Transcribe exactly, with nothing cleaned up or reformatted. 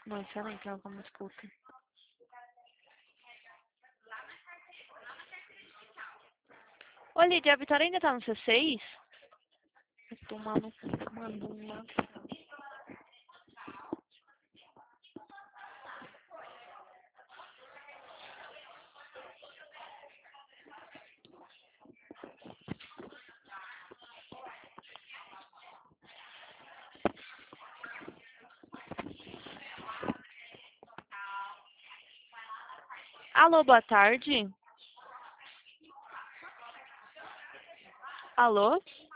Não, excelente, ela como escuta. Ô, Lídia, a Vitória ainda tá no C seis? Vai tomar no cu, mandou uma. Alô, boa tarde. Alô?